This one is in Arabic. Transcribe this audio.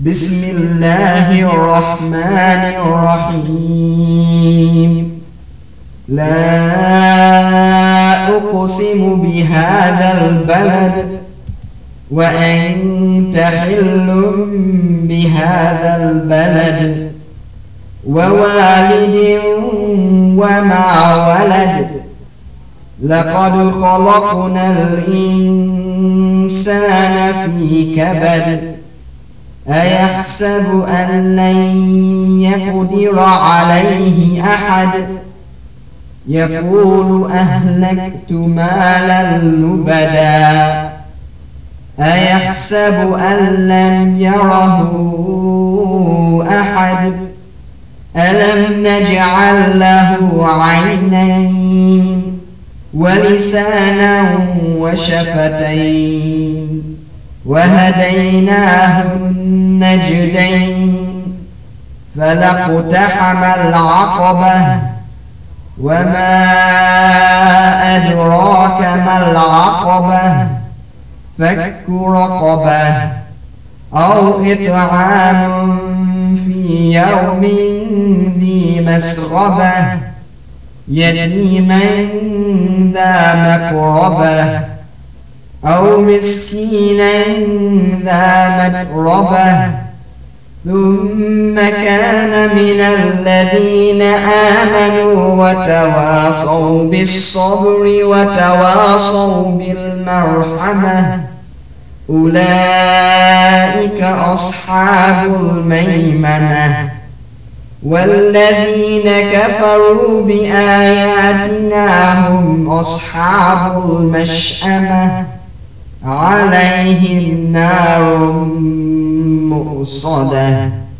بسم الله الرحمن الرحيم. لا أقسم بهذا البلد وأنت حل بهذا البلد ووالد وما ولد. لقد خلقنا الإنسان في كبد. أيحسب أن لن يقدر عليه أحد. يقول أهلكت مالا لبدا. أيحسب أن لم يره أحد. ألم نجعل له عينين ولسانا وشفتين وهديناه النجدين. فلاقتحم العقبة وما أدراك ما العقبة. فك رقبة أو إطعام في يوم ذي مسغبة يتيما ذا مقربة أو مسكينا ذا متربة. ثم كان من الذين آمنوا وتواصوا بالصبر وتواصوا بالمرحمة. أولئك أصحاب الميمنة. والذين كفروا بآياتنا هم أصحاب المشأمة. عليهم نار مؤصدة.